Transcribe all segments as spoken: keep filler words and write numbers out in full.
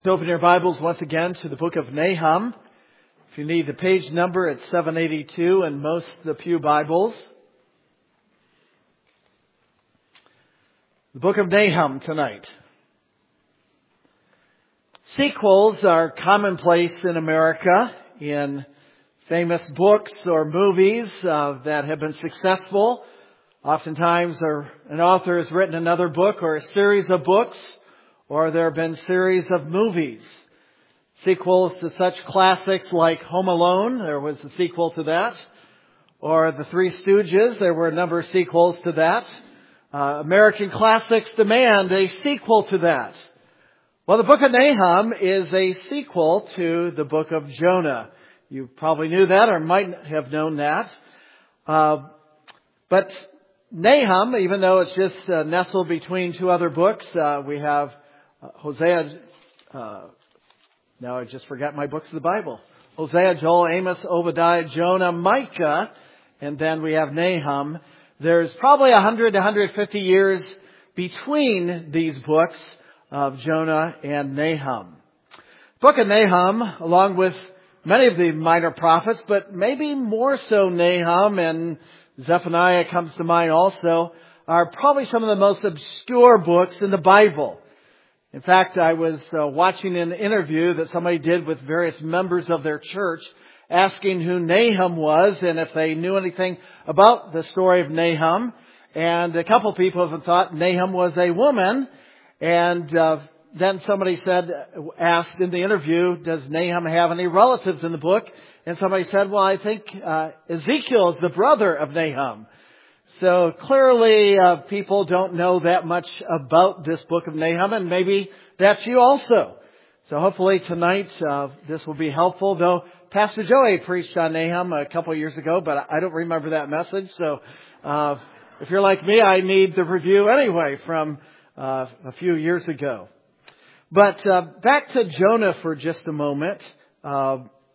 Open your Bibles once again to the book of Nahum. If you need the page number, it's seven eighty-two in most of the Pew Bibles. The book of Nahum tonight. Sequels are commonplace in America in famous books or movies uh, that have been successful. Oftentimes an author has written another book or a series of books, or there have been series of movies. Sequels to such classics like Home Alone, there was a sequel to that. Or The Three Stooges, there were a number of sequels to that. Uh, American classics demand a sequel to that. Well, the book of Nahum is a sequel to the book of Jonah. You probably knew that or might have known that. Uh, but Nahum, even though it's just uh, nestled between two other books, uh, we have Uh, Hosea, uh, now I just forgot my books of the Bible. Hosea, Joel, Amos, Obadiah, Jonah, Micah, and then we have Nahum. There's probably one hundred to one hundred fifty years between these books of Jonah and Nahum. The book of Nahum, along with many of the minor prophets, but maybe more so Nahum, and Zephaniah comes to mind also, are probably some of the most obscure books in the Bible. In fact, I was uh, watching an interview that somebody did with various members of their church asking who Nahum was and if they knew anything about the story of Nahum. And a couple people have thought Nahum was a woman. And uh, then somebody said, asked in the interview, does Nahum have any relatives in the book? And somebody said, well, I think uh, Ezekiel is the brother of Nahum. So clearly uh, people don't know that much about this book of Nahum, and maybe that's you also. So hopefully tonight uh, this will be helpful, though Pastor Joey preached on Nahum a couple of years ago, but I don't remember that message. So uh, if you're like me, I need the review anyway from uh, a few years ago. But uh, back to Jonah for just a moment. Uh,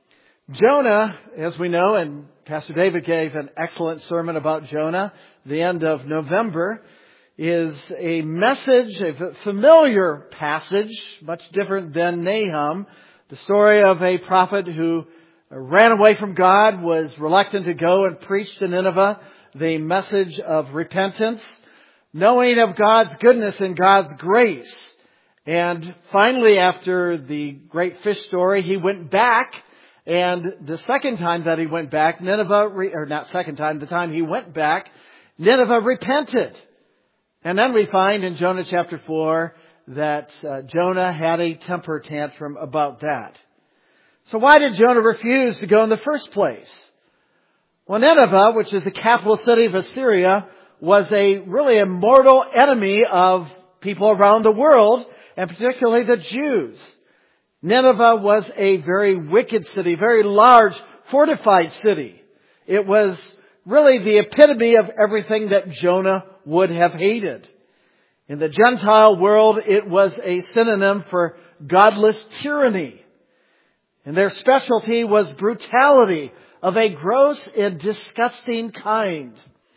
Jonah, as we know, and Pastor David gave an excellent sermon about Jonah, the end of November, is a message, a familiar passage, much different than Nahum. The story of a prophet who ran away from God, was reluctant to go and preach to Nineveh the message of repentance, knowing of God's goodness and God's grace. And finally, after the great fish story, he went back. And the second time that he went back, Nineveh, or not second time, the time he went back, Nineveh repented. And then we find in Jonah chapter four that uh, Jonah had a temper tantrum about that. So why did Jonah refuse to go in the first place? Well, Nineveh, which is the capital city of Assyria, was a really a mortal enemy of people around the world, and particularly the Jews. Nineveh was a very wicked city, very large, fortified city. It was really the epitome of everything that Jonah would have hated. In the Gentile world, it was a synonym for godless tyranny. And their specialty was brutality of a gross and disgusting kind.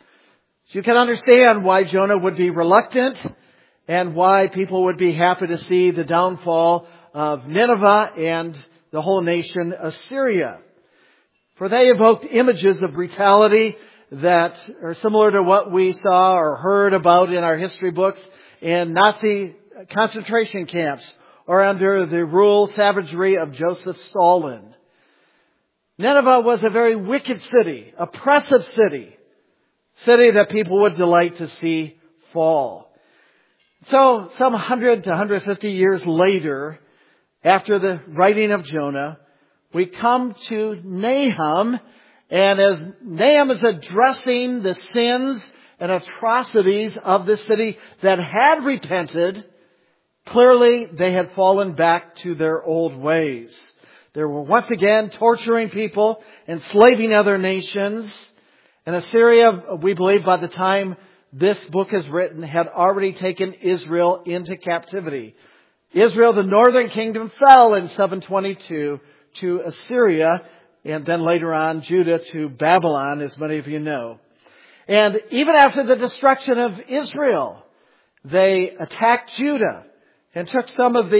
So you can understand why Jonah would be reluctant and why people would be happy to see the downfall of Nineveh and the whole nation Assyria. For they evoked images of brutality that are similar to what we saw or heard about in our history books in Nazi concentration camps or under the rule savagery of Joseph Stalin. Nineveh was a very wicked city, oppressive city, city that people would delight to see fall. So some one hundred to one hundred fifty years later, after the writing of Jonah, we come to Nahum, and as Nahum is addressing the sins and atrocities of the city that had repented, clearly they had fallen back to their old ways. They were once again torturing people, enslaving other nations, and Assyria, we believe by the time this book is written, had already taken Israel into captivity. Israel, the northern kingdom, fell in seven twenty-two to Assyria, and then later on Judah to Babylon, as many of you know. And even after the destruction of Israel, they attacked Judah and took some of the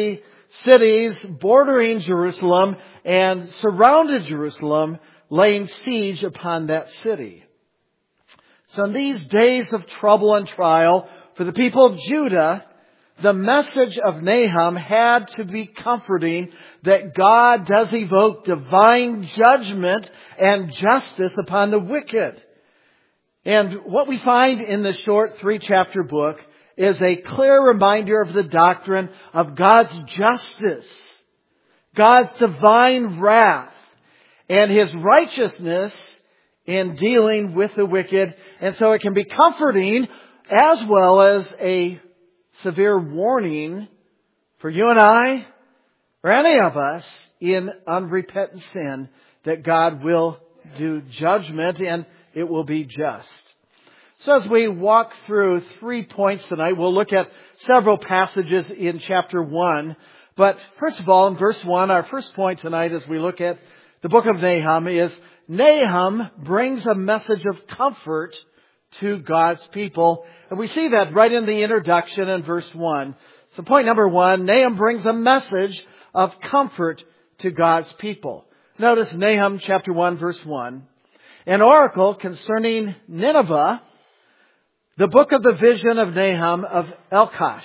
cities bordering Jerusalem and surrounded Jerusalem, laying siege upon that city. So in these days of trouble and trial for the people of Judah, the message of Nahum had to be comforting that God does evoke divine judgment and justice upon the wicked. And what we find in this short three-chapter book is a clear reminder of the doctrine of God's justice, God's divine wrath, and His righteousness in dealing with the wicked. And so it can be comforting as well as a severe warning for you and I, or any of us, in unrepentant sin, that God will do judgment and it will be just. So as we walk through three points tonight, we'll look at several passages in chapter one. But first of all, in verse one, our first point tonight as we look at the book of Nahum is Nahum brings a message of comfort to God's people. And we see that right in the introduction in verse one. So point number one, Nahum brings a message of comfort to God's people. Notice Nahum chapter one, verse one. An oracle concerning Nineveh, the book of the vision of Nahum of Elkosh.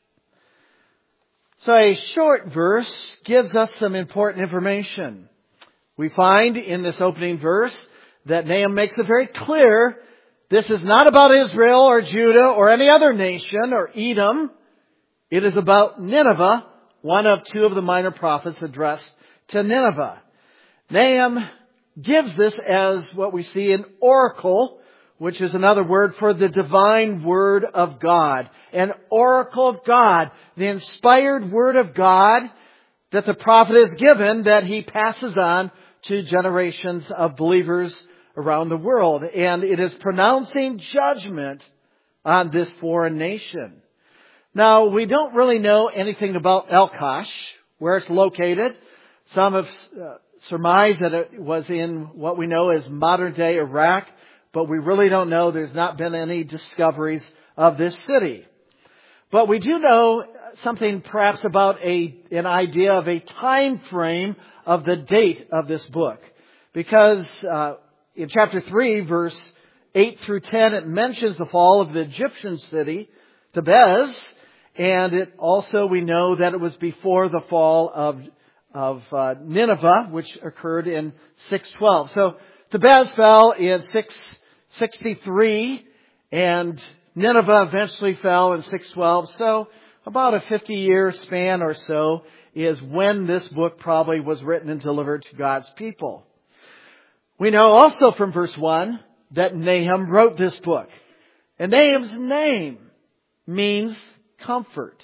So a short verse gives us some important information. We find in this opening verse that Nahum makes it very clear this is not about Israel or Judah or any other nation or Edom. It is about Nineveh, one of two of the minor prophets addressed to Nineveh. Nahum gives this as what we see an oracle, which is another word for the divine word of God. An oracle of God, the inspired word of God that the prophet is given, that he passes on to generations of believers around the world. And it is pronouncing judgment on this foreign nation. Now, we don't really know anything about Elkosh, where it's located. Some have uh, surmised that it was in what we know as modern-day Iraq, but we really don't know. There's not been any discoveries of this city. But we do know something perhaps about a an idea of a time frame of the date of this book. Because uh, in chapter three, verse eight through ten, it mentions the fall of the Egyptian city, Thebez, and it also we know that it was before the fall of of uh, Nineveh, which occurred in six twelve. So Thebez fell in six sixty-three, and Nineveh eventually fell in six twelve. So about a fifty-year span or so is when this book probably was written and delivered to God's people. We know also from verse one that Nahum wrote this book. And Nahum's name means comfort.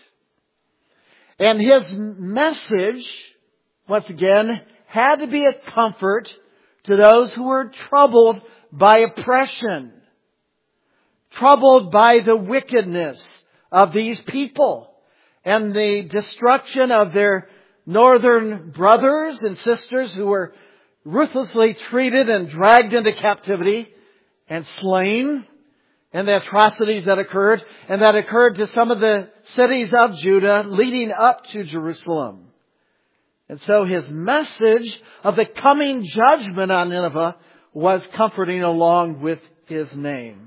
And his message, once again, had to be a comfort to those who were troubled by oppression, troubled by the wickedness of these people and the destruction of their northern brothers and sisters who were ruthlessly treated and dragged into captivity and slain, and the atrocities that occurred, and that occurred to some of the cities of Judah leading up to Jerusalem. And so his message of the coming judgment on Nineveh was comforting along with his name.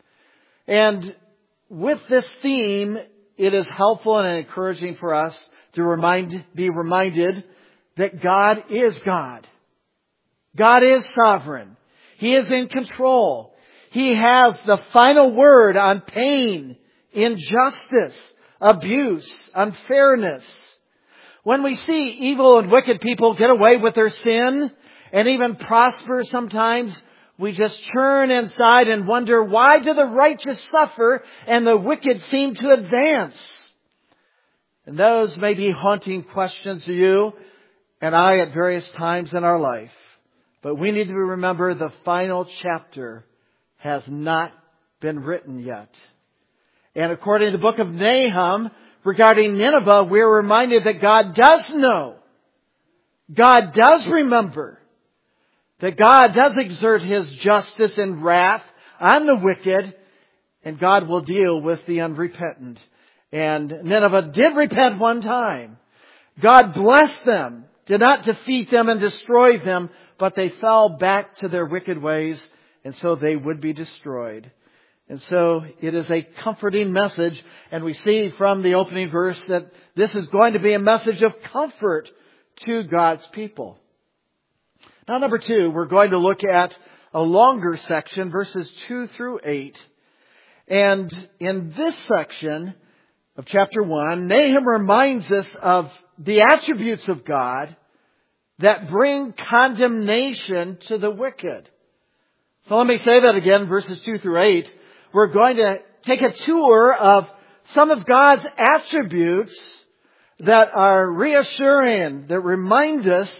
And with this theme, it is helpful and encouraging for us to remind, be reminded that God is God. God is sovereign. He is in control. He has the final word on pain, injustice, abuse, unfairness. When we see evil and wicked people get away with their sin and even prosper sometimes, we just churn inside and wonder, why do the righteous suffer and the wicked seem to advance? And those may be haunting questions to you and I at various times in our life. But we need to remember the final chapter has not been written yet. And according to the book of Nahum, regarding Nineveh, we're reminded that God does know. God does remember. That God does exert His justice and wrath on the wicked. And God will deal with the unrepentant. And Nineveh did repent one time. God blessed them, did not defeat them and destroy them, but they fell back to their wicked ways, and so they would be destroyed. And so it is a comforting message, and we see from the opening verse that this is going to be a message of comfort to God's people. Now, number two, we're going to look at a longer section, verses two through eight. And in this section of chapter one, Nahum reminds us of the attributes of God that bring condemnation to the wicked. So let me say that again, verses two through eight. We're going to take a tour of some of God's attributes that are reassuring, that remind us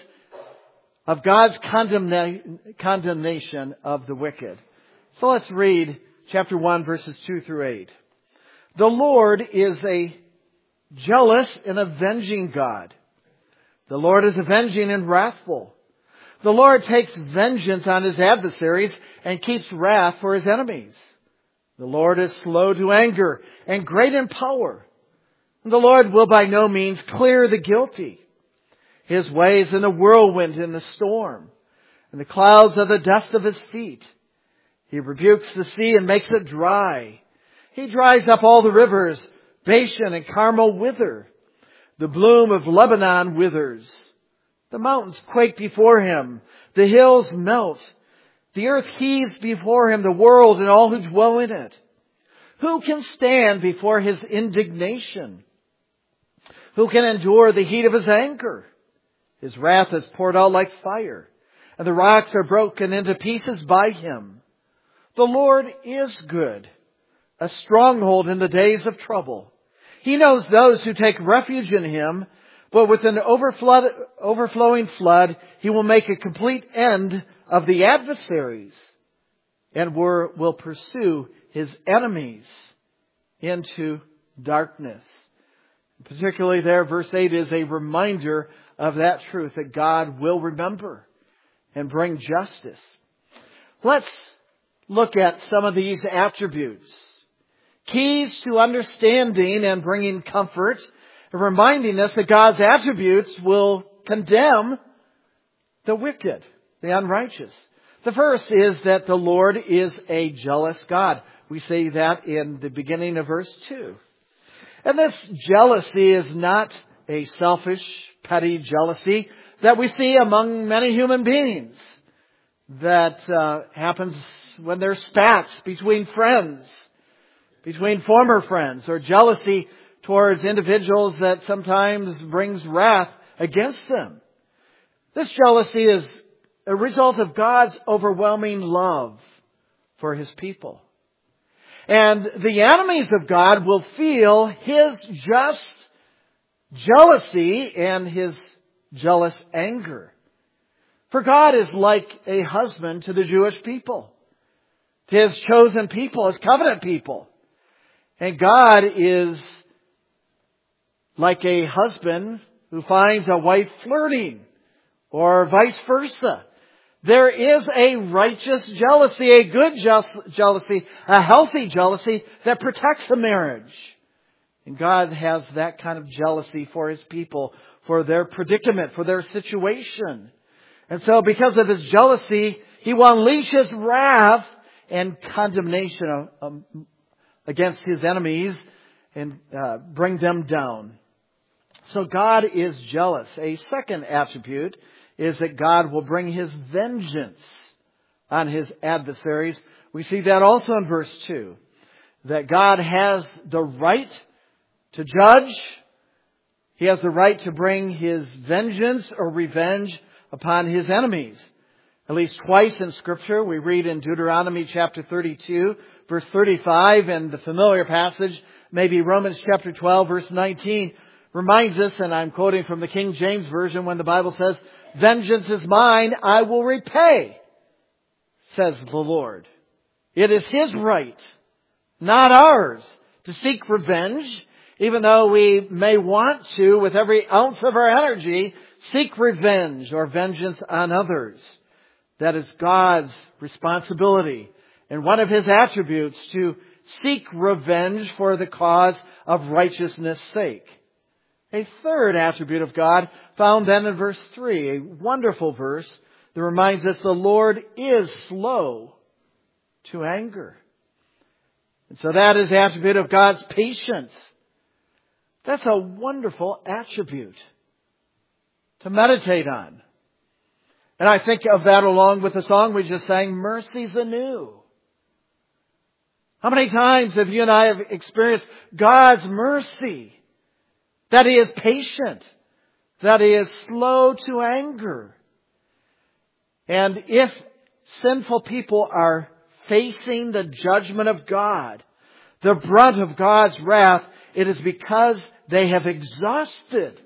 of God's condemna- condemnation of the wicked. So let's read chapter one, verses two through eight. The Lord is a jealous and avenging God. The Lord is avenging and wrathful. The Lord takes vengeance on His adversaries and keeps wrath for His enemies. The Lord is slow to anger and great in power. The Lord will by no means clear the guilty. His ways in the whirlwind and the storm, and the clouds are the dust of His feet. He rebukes the sea and makes it dry. He dries up all the rivers. Bashan and Carmel wither. The bloom of Lebanon withers. The mountains quake before Him. The hills melt. The earth heaves before Him, the world and all who dwell in it. Who can stand before His indignation? Who can endure the heat of His anger? His wrath is poured out like fire, and the rocks are broken into pieces by Him. The Lord is good, a stronghold in the days of trouble. He knows those who take refuge in Him, but with an overflood, overflowing flood, He will make a complete end of the adversaries and will pursue His enemies into darkness. Particularly there, verse eight is a reminder of that truth, that God will remember and bring justice. Let's look at some of these attributes. Keys to understanding and bringing comfort, and reminding us that God's attributes will condemn the wicked, the unrighteous. The first is that the Lord is a jealous God. We see that in the beginning of verse two. And this jealousy is not a selfish, petty jealousy that we see among many human beings. That uh, happens when there's spats between friends, between former friends, or jealousy towards individuals that sometimes brings wrath against them. This jealousy is a result of God's overwhelming love for His people. And the enemies of God will feel His just jealousy and His jealous anger. For God is like a husband to the Jewish people, to His chosen people, His covenant people. And God is like a husband who finds a wife flirting, or vice versa. There is a righteous jealousy, a good jealousy, a healthy jealousy that protects a marriage. And God has that kind of jealousy for His people, for their predicament, for their situation. And so because of His jealousy, He will unleash His wrath and condemnation against His enemies and uh, bring them down. So God is jealous. A second attribute is that God will bring His vengeance on His adversaries. We see that also in verse two. That God has the right to judge. He has the right to bring His vengeance or revenge upon His enemies. At least twice in Scripture, we read in Deuteronomy chapter thirty-two, verse thirty-five, and the familiar passage, maybe Romans chapter twelve, verse nineteen, reminds us, and I'm quoting from the King James Version, when the Bible says, "Vengeance is mine, I will repay, says the Lord." It is His right, not ours, to seek revenge, even though we may want to, with every ounce of our energy, seek revenge or vengeance on others. That is God's responsibility, and one of His attributes, to seek revenge for the cause of righteousness' sake. A third attribute of God found then in verse three, a wonderful verse that reminds us the Lord is slow to anger. And so that is the attribute of God's patience. That's a wonderful attribute to meditate on. And I think of that along with the song we just sang, Mercies Anew. How many times have you and I have experienced God's mercy? That He is patient. That He is slow to anger. And if sinful people are facing the judgment of God, the brunt of God's wrath, it is because they have exhausted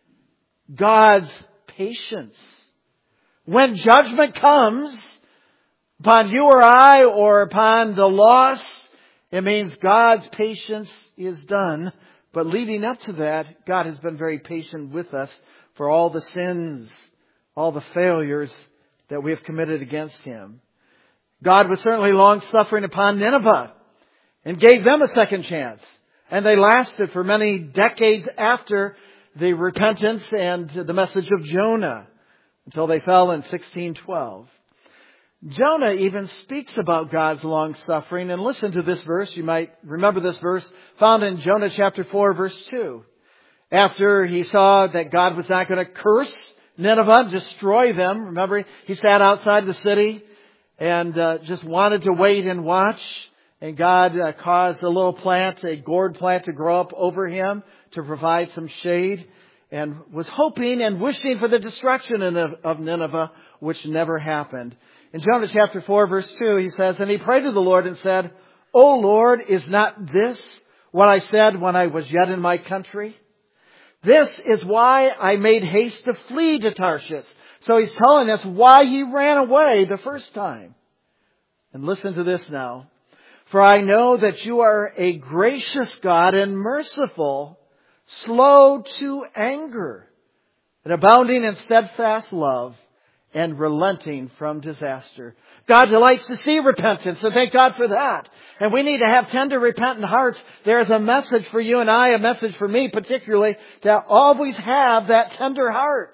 God's patience. When judgment comes upon you or I or upon the lost, it means God's patience is done. But leading up to that, God has been very patient with us for all the sins, all the failures that we have committed against Him. God was certainly long-suffering upon Nineveh and gave them a second chance. And they lasted for many decades after the repentance and the message of Jonah until they fell in sixteen twelve. Jonah even speaks about God's long-suffering. And listen to this verse. You might remember this verse found in Jonah chapter four, verse two. After he saw that God was not going to curse Nineveh, destroy them. Remember, he sat outside the city and uh, just wanted to wait and watch. And God uh, caused a little plant, a gourd plant, to grow up over him to provide some shade. And was hoping and wishing for the destruction of Nineveh, which never happened. In Jonah chapter four, verse two, he says, And he prayed to the Lord and said, O Lord, is not this what I said when I was yet in my country? This is why I made haste to flee to Tarshish. So he's telling us why he ran away the first time. And listen to this now. For I know that you are a gracious God and merciful, slow to anger, and abounding in steadfast love, and relenting from disaster. God delights to see repentance, and thank God for that. And we need to have tender, repentant hearts. There is a message for you and I, a message for me particularly, to always have that tender heart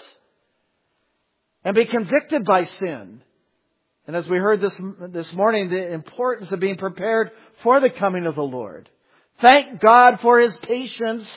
and be convicted by sin. And as we heard this, this morning, the importance of being prepared for the coming of the Lord. Thank God for His patience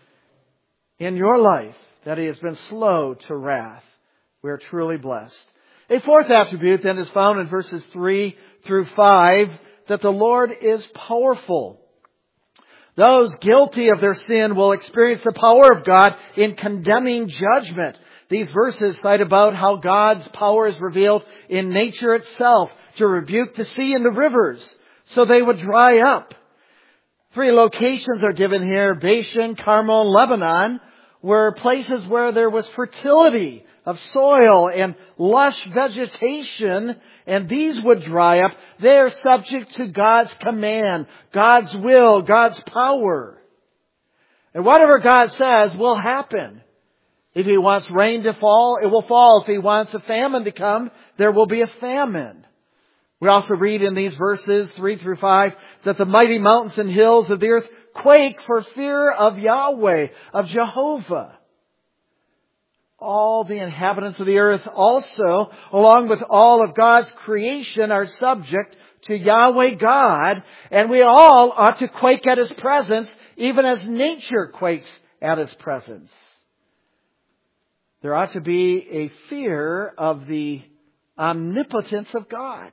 in your life, that He has been slow to wrath. We are truly blessed. A fourth attribute then is found in verses three through five, that the Lord is powerful. Those guilty of their sin will experience the power of God in condemning judgment. These verses cite about how God's power is revealed in nature itself to rebuke the sea and the rivers so they would dry up. Three locations are given here, Bashan, Carmel, and Lebanon, were places where there was fertility of soil and lush vegetation, and these would dry up. They are subject to God's command, God's will, God's power. And whatever God says will happen. If He wants rain to fall, it will fall. If He wants a famine to come, there will be a famine. We also read in these verses, three through five, that the mighty mountains and hills of the earth quake for fear of Yahweh, of Jehovah. All the inhabitants of the earth also, along with all of God's creation, are subject to Yahweh God. And we all ought to quake at His presence, even as nature quakes at His presence. There ought to be a fear of the omnipotence of God.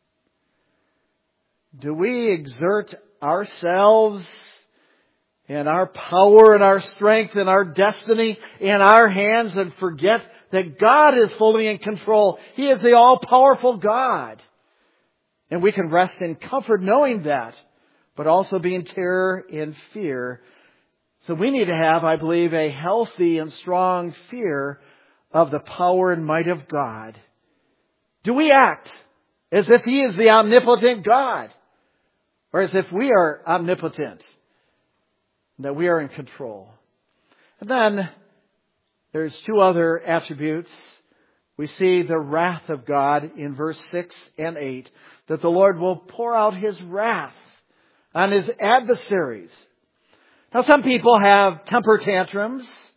Do we exert ourselves and our power and our strength and our destiny in our hands and forget that God is fully in control? He is the all-powerful God. And we can rest in comfort knowing that, but also be in terror and fear. So we need to have, I believe, a healthy and strong fear of the power and might of God. Do we act as if He is the omnipotent God? Or as if we are omnipotent? That we are in control. And then there's two other attributes. We see the wrath of God in verse six and eight. That the Lord will pour out His wrath on His adversaries. Now some people have temper tantrums.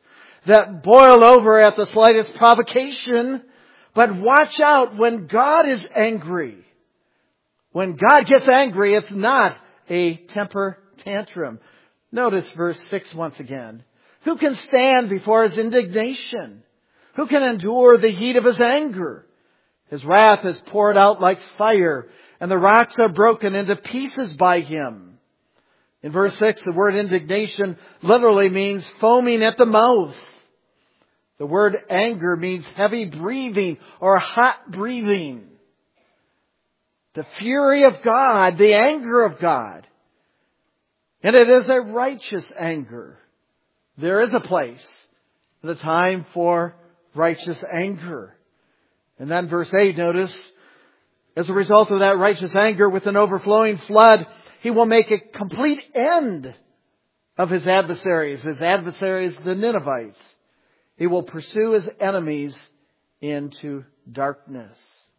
that boil over at the slightest provocation. But watch out when God is angry. When God gets angry, it's not a temper tantrum. Notice verse six once again. Who can stand before His indignation? Who can endure the heat of His anger? His wrath is poured out like fire, and the rocks are broken into pieces by Him. In verse six, the word indignation literally means foaming at the mouth. The word anger means heavy breathing or hot breathing. The fury of God, the anger of God. And it is a righteous anger. There is a place, the time for righteous anger. And then verse eight, notice, as a result of that righteous anger with an overflowing flood, He will make a complete end of His adversaries. His adversaries, the Ninevites. He will pursue His enemies into darkness.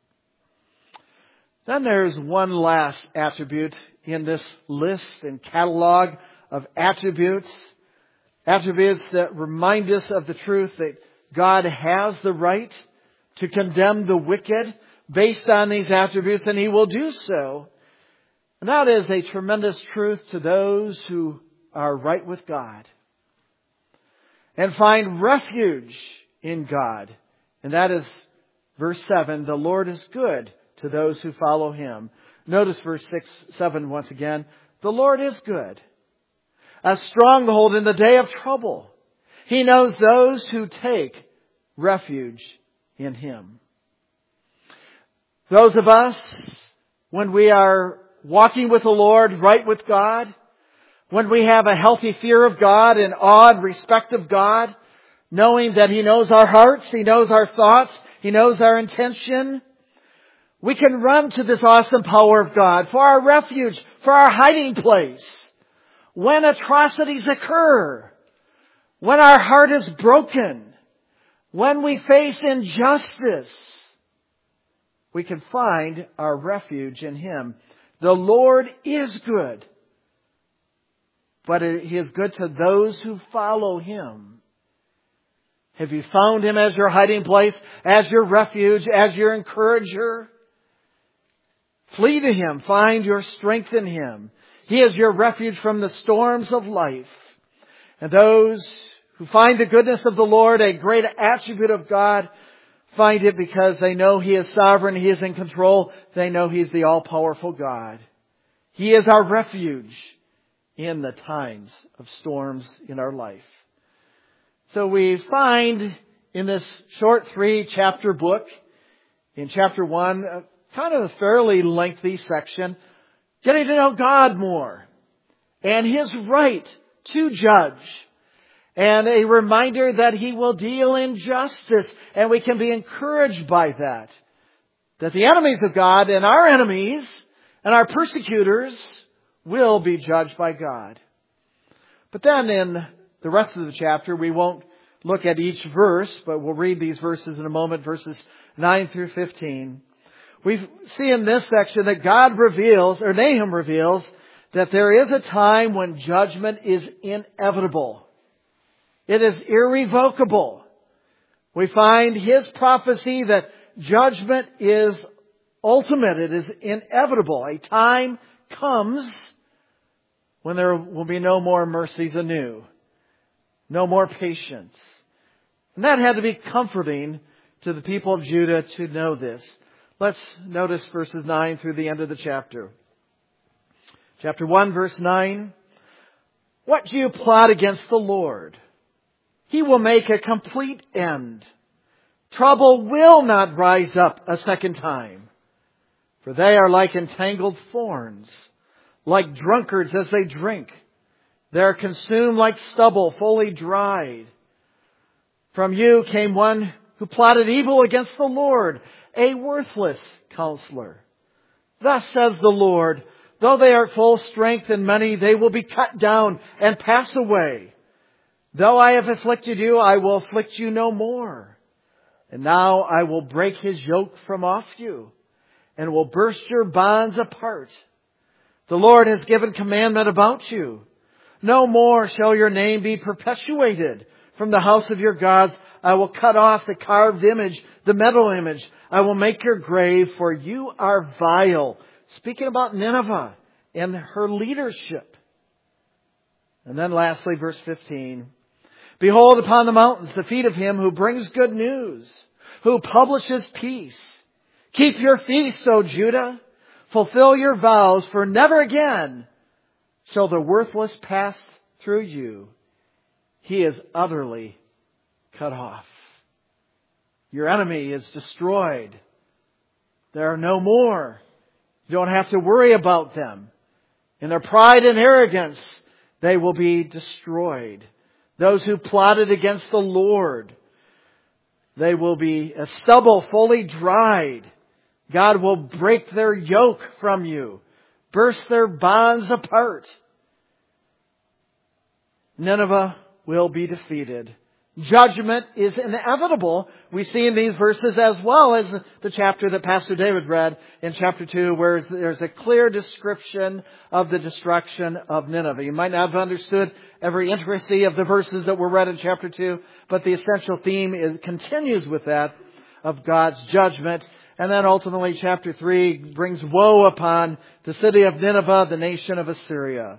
Then there's one last attribute in this list and catalog of attributes. Attributes that remind us of the truth that God has the right to condemn the wicked based on these attributes, and He will do so. And that is a tremendous truth to those who are right with God and find refuge in God. And that is verse seven, the Lord is good to those who follow Him. Notice verse six, seven once again. The Lord is good, a stronghold in the day of trouble. He knows those who take refuge in Him. Those of us, when we are walking with the Lord, right with God, when we have a healthy fear of God and awed respect of God, knowing that He knows our hearts, He knows our thoughts, He knows our intention, we can run to this awesome power of God for our refuge, for our hiding place. When atrocities occur, when our heart is broken, when we face injustice, we can find our refuge in Him. The Lord is good, but He is good to those who follow Him. Have you found Him as your hiding place, as your refuge, as your encourager? Flee to Him. Find your strength in Him. He is your refuge from the storms of life. And those who find the goodness of the Lord, a great attribute of God, find it because they know He is sovereign, He is in control. They know He is the all-powerful God. He is our refuge in the times of storms in our life. So we find in this short three-chapter book, in chapter one, kind of a fairly lengthy section, getting to know God more and His right to judge, and a reminder that He will deal in justice, and we can be encouraged by that. That the enemies of God and our enemies and our persecutors will be judged by God. But then in the rest of the chapter, we won't look at each verse, but we'll read these verses in a moment, verses nine through fifteen. We see in this section that God reveals, or Nahum reveals, that there is a time when judgment is inevitable. It is irrevocable. We find his prophecy that judgment is ultimate. It is inevitable. A time comes when there will be no more mercies anew. No more patience. And that had to be comforting to the people of Judah to know this. Let's notice verses nine through the end of the chapter. Chapter one, verse nine. What do you plot against the Lord? He will make a complete end. Trouble will not rise up a second time. For they are like entangled thorns, like drunkards as they drink. They are consumed like stubble, fully dried. From you came one who plotted evil against the Lord, a worthless counselor. Thus says the Lord, though they are full strength and many, they will be cut down and pass away. Though I have afflicted you, I will afflict you no more. And now I will break his yoke from off you, and will burst your bonds apart. The Lord has given commandment about you. No more shall your name be perpetuated, from the house of your gods. I will cut off the carved image, the metal image. I will make your grave, for you are vile. Speaking about Nineveh and her leadership. And then lastly, verse fifteen. Behold upon the mountains the feet of him who brings good news, who publishes peace. Keep your feast, O Judah. Fulfill your vows, for never again shall the worthless pass through you. He is utterly cut off. Your enemy is destroyed. There are no more. You don't have to worry about them. In their pride and arrogance, they will be destroyed. Those who plotted against the Lord, they will be as stubble fully dried. God will break their yoke from you, burst their bonds apart. Nineveh will be defeated. Judgment is inevitable. We see in these verses, as well as the chapter that Pastor David read in chapter two, where there's a clear description of the destruction of Nineveh. You might not have understood every intricacy of the verses that were read in chapter two, but the essential theme is, continues with that of God's judgment. And then ultimately chapter three brings woe upon the city of Nineveh, the nation of Assyria.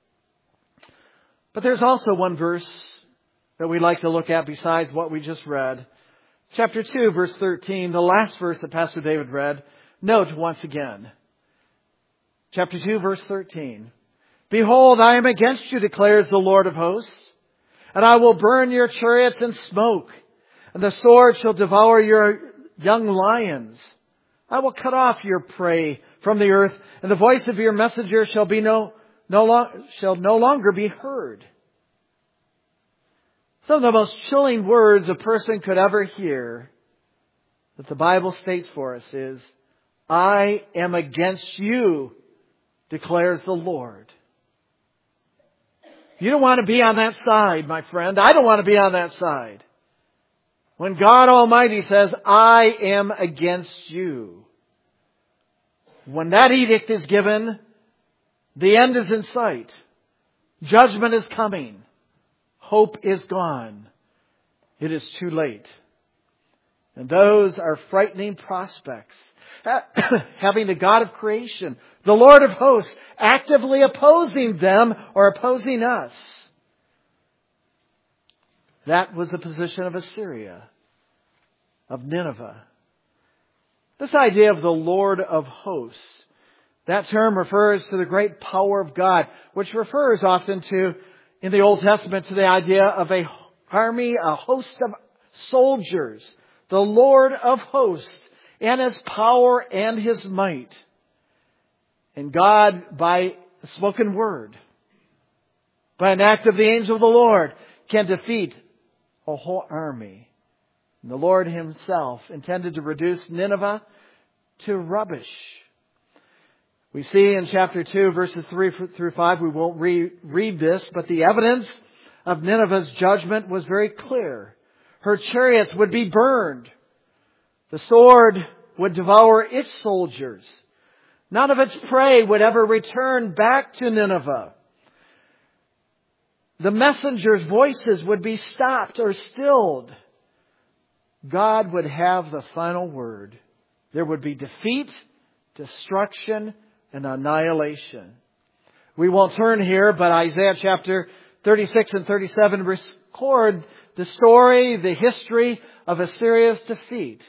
But there's also one verse that we'd like to look at besides what we just read. Chapter two, verse thirteen, the last verse that Pastor David read. Note once again. Chapter two, verse thirteen. Behold, I am against you, declares the Lord of hosts, and I will burn your chariots in smoke, and the sword shall devour your young lions. I will cut off your prey from the earth, and the voice of your messenger shall be no, no long, shall no longer be heard. Some of the most chilling words a person could ever hear that the Bible states for us is, I am against you, declares the Lord. You don't want to be on that side, my friend. I don't want to be on that side. When God Almighty says, I am against you. When that edict is given, the end is in sight. Judgment is coming. Hope is gone. It is too late. And those are frightening prospects. Having the God of creation, the Lord of hosts, actively opposing them or opposing us. That was the position of Assyria, of Nineveh. This idea of the Lord of hosts, that term refers to the great power of God, which refers often to, in the Old Testament, to the idea of a army, a host of soldiers, the Lord of hosts, and His power and His might. And God, by a spoken word, by an act of the angel of the Lord, can defeat a whole army. And the Lord Himself intended to reduce Nineveh to rubbish. We see in chapter two, verses three through five, we won't re- read this, but the evidence of Nineveh's judgment was very clear. Her chariots would be burned. The sword would devour its soldiers. None of its prey would ever return back to Nineveh. The messengers' voices would be stopped or stilled. God would have the final word. There would be defeat, destruction, and annihilation. We won't turn here, but Isaiah chapter thirty-six and thirty-seven record the story, the history of Assyria's defeat.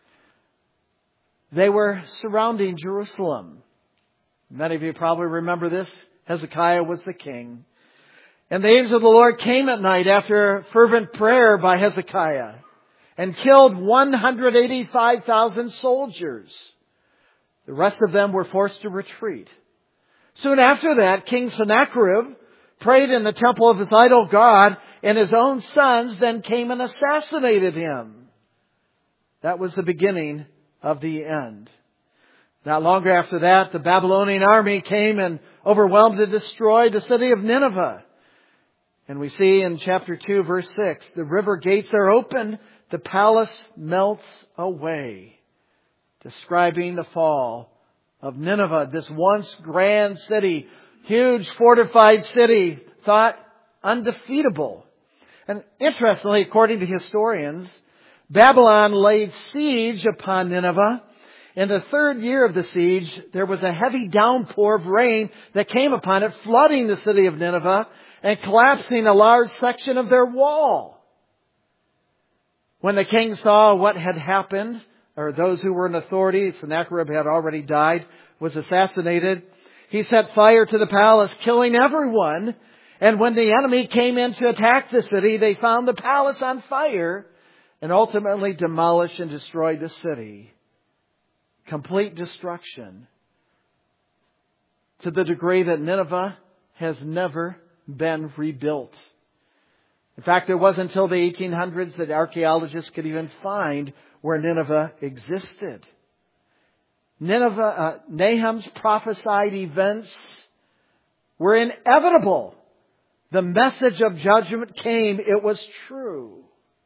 They were surrounding Jerusalem. Many of you probably remember this. Hezekiah was the king. And the angel of the Lord came at night after fervent prayer by Hezekiah and killed one hundred eighty-five thousand soldiers. The rest of them were forced to retreat. Soon after that, King Sennacherib prayed in the temple of his idol god, and his own sons then came and assassinated him. That was the beginning of the end. Not long after that, the Babylonian army came and overwhelmed and destroyed the city of Nineveh. And we see in chapter two, verse six, the river gates are opened, the palace melts away. Describing the fall of Nineveh, this once grand city, huge fortified city, thought undefeatable. And interestingly, according to historians, Babylon laid siege upon Nineveh. In the third year of the siege, there was a heavy downpour of rain that came upon it, flooding the city of Nineveh and collapsing a large section of their wall. When the king saw what had happened, or those who were in authority, Sennacherib had already died, was assassinated, he set fire to the palace, killing everyone. And when the enemy came in to attack the city, they found the palace on fire and ultimately demolished and destroyed the city. Complete destruction. To the degree that Nineveh has never been rebuilt. In fact, it wasn't until the eighteen hundreds that archaeologists could even find where Nineveh existed. Nineveh, uh, Nahum's prophesied events were inevitable. The message of judgment came. It was true.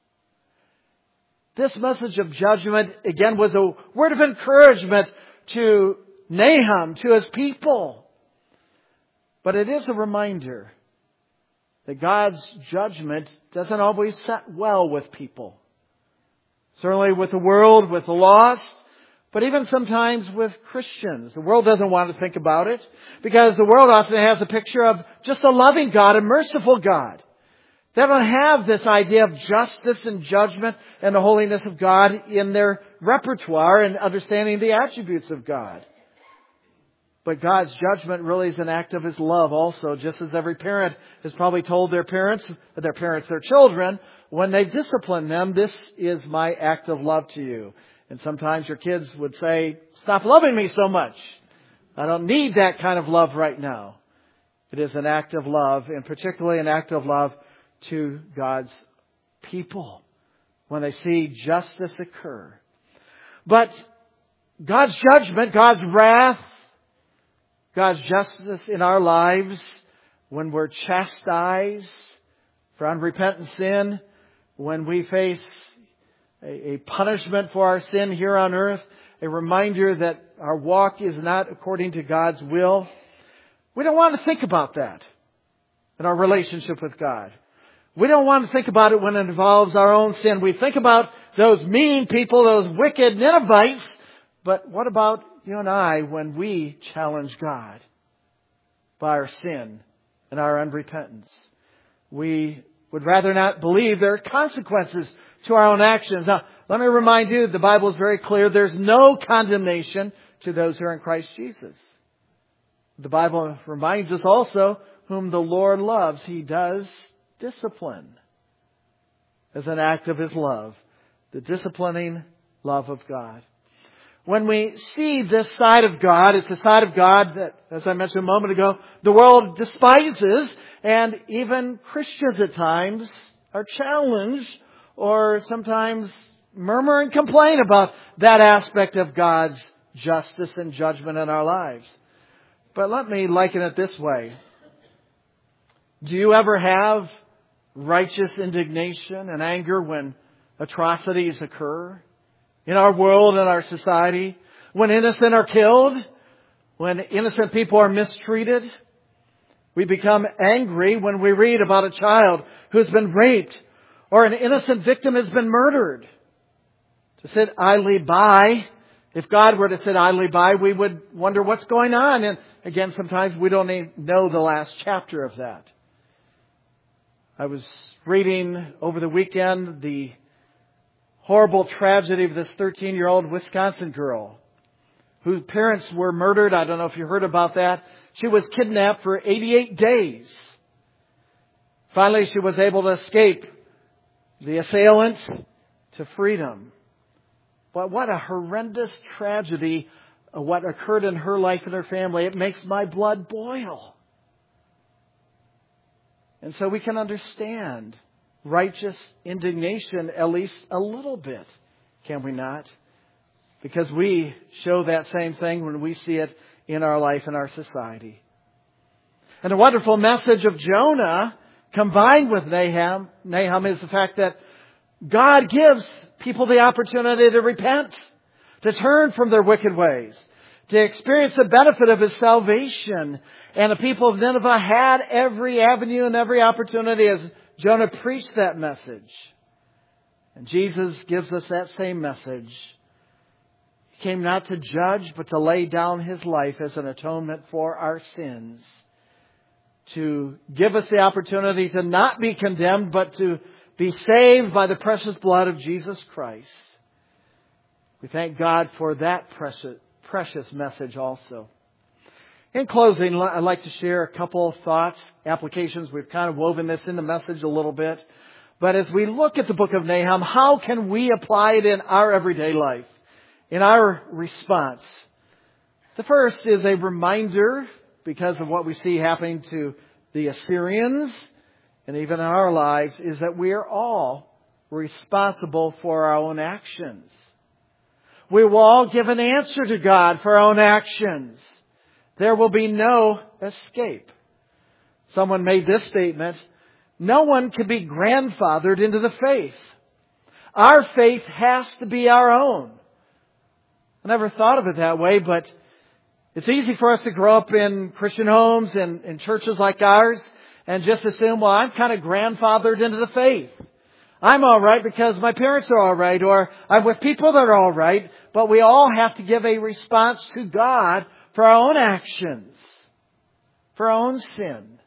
This message of judgment, again, was a word of encouragement to Nahum, to his people. But it is a reminder that God's judgment doesn't always set well with people. Certainly with the world, with the lost, but even sometimes with Christians. The world doesn't want to think about it because the world often has a picture of just a loving God, a merciful God. They don't have this idea of justice and judgment and the holiness of God in their repertoire and understanding the attributes of God. But God's judgment really is an act of His love also, just as every parent has probably told their parents, their parents, their children, when they discipline them, this is my act of love to you. And sometimes your kids would say, stop loving me so much. I don't need that kind of love right now. It is an act of love, and particularly an act of love to God's people when they see justice occur. But God's judgment, God's wrath, God's justice in our lives when we're chastised for unrepentant sin, when we face a, a punishment for our sin here on earth, a reminder that our walk is not according to God's will. We don't want to think about that in our relationship with God. We don't want to think about it when it involves our own sin. We think about those mean people, those wicked Ninevites. But what about you and I when we challenge God by our sin and our unrepentance? We would rather not believe there are consequences to our own actions. Now, let me remind you, the Bible is very clear. There's no condemnation to those who are in Christ Jesus. The Bible reminds us also, whom the Lord loves, He does discipline as an act of His love. The disciplining love of God. When we see this side of God, it's a side of God that, as I mentioned a moment ago, the world despises, and even Christians at times are challenged or sometimes murmur and complain about that aspect of God's justice and judgment in our lives. But let me liken it this way. Do you ever have righteous indignation and anger when atrocities occur in our world and our society? When innocent are killed? When innocent people are mistreated? We become angry when we read about a child who's been raped or an innocent victim has been murdered. To sit idly by, if God were to sit idly by, we would wonder what's going on. And again, sometimes we don't even know the last chapter of that. I was reading over the weekend the horrible tragedy of this thirteen-year-old Wisconsin girl whose parents were murdered. I don't know if you heard about that. She was kidnapped for eighty-eight days. Finally, she was able to escape the assailant to freedom. But what a horrendous tragedy, what occurred in her life and her family. It makes my blood boil. And so we can understand righteous indignation at least a little bit, can we not? Because we show that same thing when we see it in our life and our society. And the wonderful message of Jonah combined with Nahum, Nahum is the fact that God gives people the opportunity to repent, to turn from their wicked ways, to experience the benefit of His salvation. And the people of Nineveh had every avenue and every opportunity, as Jonah preached that message. And Jesus gives us that same message. He came not to judge, but to lay down His life as an atonement for our sins. To give us the opportunity to not be condemned, but to be saved by the precious blood of Jesus Christ. We thank God for that precious, precious message also. In closing, I'd like to share a couple of thoughts, applications. We've kind of woven this in the message a little bit. But as we look at the book of Nahum, how can we apply it in our everyday life, in our response? The first is a reminder, because of what we see happening to the Assyrians and even in our lives, is that we are all responsible for our own actions. We will all give an answer to God for our own actions. There will be no escape. Someone made this statement: no one can be grandfathered into the faith. Our faith has to be our own. I never thought of it that way, but it's easy for us to grow up in Christian homes and in churches like ours and just assume, well, I'm kind of grandfathered into the faith. I'm all right because my parents are all right, or I'm with people that are all right. But we all have to give a response to God for our own actions, for our own sin.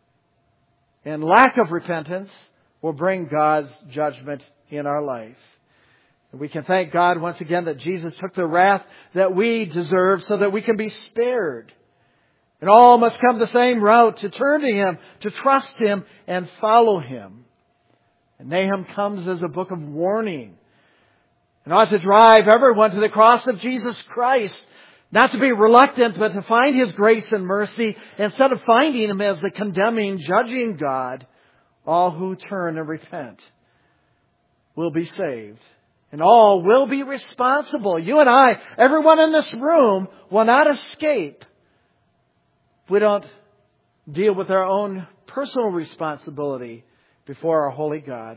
And lack of repentance will bring God's judgment in our life. And we can thank God once again that Jesus took the wrath that we deserve so that we can be spared. And all must come the same route, to turn to Him, to trust Him, and follow Him. And Nahum comes as a book of warning. And ought to drive everyone to the cross of Jesus Christ. Not to be reluctant, but to find His grace and mercy instead of finding Him as the condemning, judging God. All who turn and repent will be saved. And all will be responsible. You and I, everyone in this room, will not escape if we don't deal with our own personal responsibility before our holy God.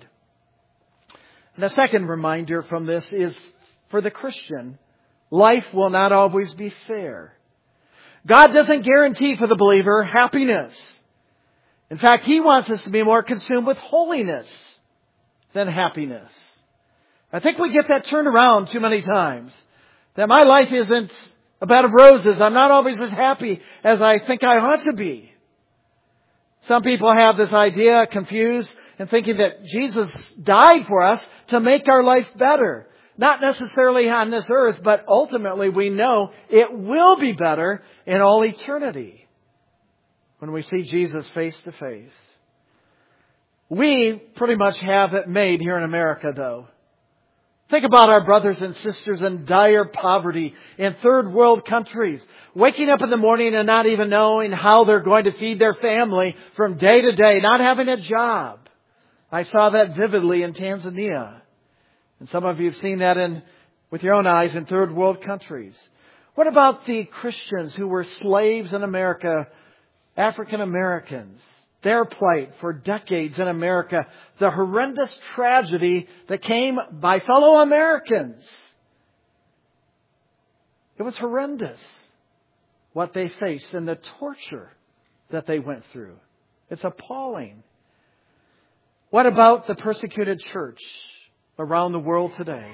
And the second reminder from this is for the Christian: life will not always be fair. God doesn't guarantee for the believer happiness. In fact, He wants us to be more consumed with holiness than happiness. I think we get that turned around too many times. That my life isn't a bed of roses. I'm not always as happy as I think I ought to be. Some people have this idea confused and thinking that Jesus died for us to make our life better. Not necessarily on this earth, but ultimately we know it will be better in all eternity when we see Jesus face to face. We pretty much have it made here in America, though. Think about our brothers and sisters in dire poverty in third world countries, waking up in the morning and not even knowing how they're going to feed their family from day to day, not having a job. I saw that vividly in Tanzania. And some of you have seen that in, with your own eyes in third world countries. What about the Christians who were slaves in America, African Americans? Their plight for decades in America, the horrendous tragedy that came by fellow Americans. It was horrendous what they faced and the torture that they went through. It's appalling. What about the persecuted church around the world today?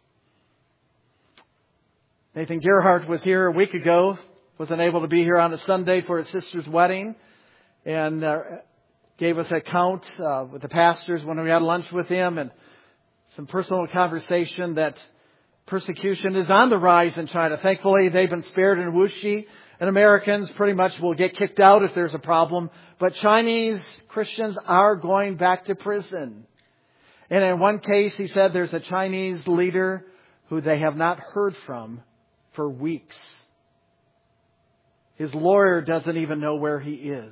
Nathan Gerhardt was here a week ago, wasn't able to be here on a Sunday for his sister's wedding, and uh, gave us an account uh, with the pastors when we had lunch with him, and some personal conversation that persecution is on the rise in China. Thankfully, they've been spared in Wuxi, and Americans pretty much will get kicked out if there's a problem. But Chinese Christians are going back to prison. And in one case, he said there's a Chinese leader who they have not heard from for weeks. His lawyer doesn't even know where he is.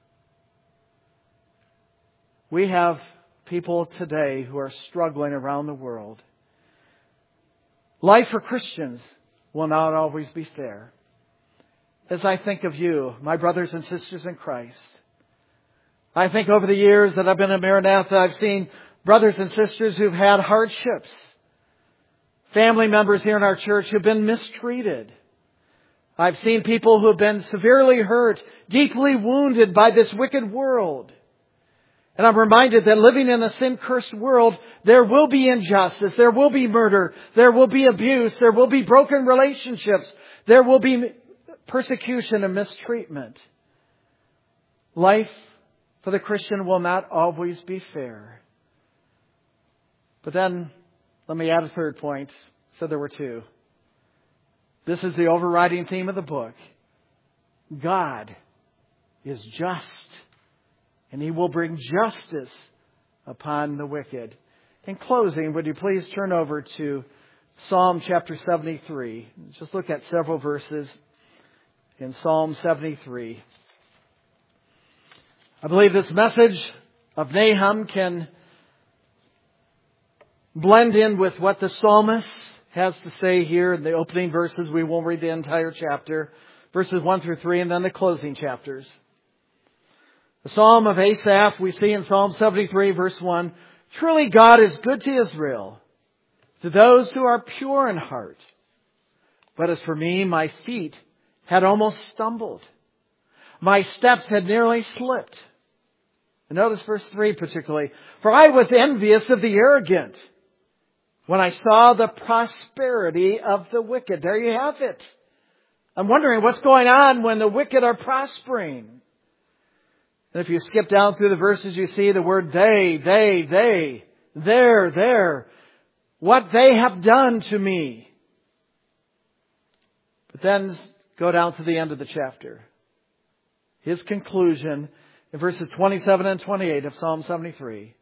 We have people today who are struggling around the world. Life for Christians will not always be fair. As I think of you, my brothers and sisters in Christ, I think over the years that I've been in Maranatha, I've seen brothers and sisters who've had hardships. Family members here in our church who've been mistreated. I've seen people who have been severely hurt, deeply wounded by this wicked world. And I'm reminded that living in a sin-cursed world, there will be injustice, there will be murder, there will be abuse, there will be broken relationships, there will be persecution and mistreatment. Life for the Christian will not always be fair. But then, let me add a third point. So there were two. This is the overriding theme of the book. God is just, and He will bring justice upon the wicked. In closing, would you please turn over to Psalm chapter seventy-three. Just look at several verses in Psalm seventy-three. I believe this message of Nahum can blend in with what the psalmist has to say here in the opening verses. We won't read the entire chapter. Verses one through three, and then the closing chapters. The Psalm of Asaph we see in Psalm seventy-three, verse one. Truly God is good to Israel, to those who are pure in heart. But as for me, my feet had almost stumbled. My steps had nearly slipped. And notice verse three particularly. For I was envious of the arrogant when I saw the prosperity of the wicked. There you have it. I'm wondering what's going on when the wicked are prospering. And if you skip down through the verses, you see the word they, they, they, there, there. What they have done to me. But then go down to the end of the chapter. His conclusion in verses twenty-seven and twenty-eight of Psalm seventy-three.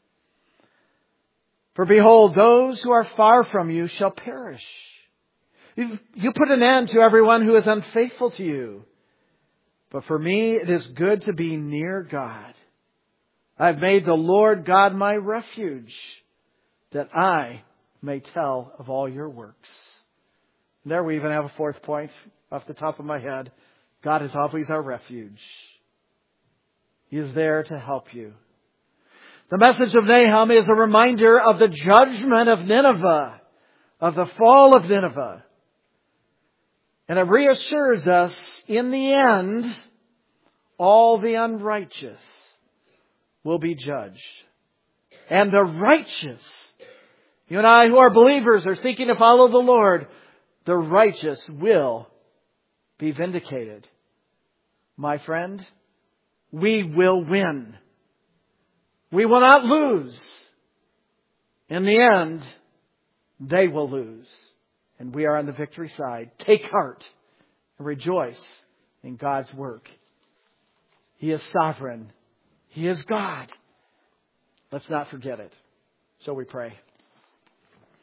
For behold, those who are far from you shall perish. You've, you put an end to everyone who is unfaithful to you. But for me, it is good to be near God. I've made the Lord God my refuge, that I may tell of all your works. And there we even have a fourth point off the top of my head. God is always our refuge. He is there to help you. The message of Nahum is a reminder of the judgment of Nineveh, of the fall of Nineveh. And it reassures us, in the end, all the unrighteous will be judged. And the righteous, you and I who are believers are seeking to follow the Lord, the righteous will be vindicated. My friend, we will win. We will not lose. In the end, they will lose. And we are on the victory side. Take heart and rejoice in God's work. He is sovereign. He is God. Let's not forget it. So we pray.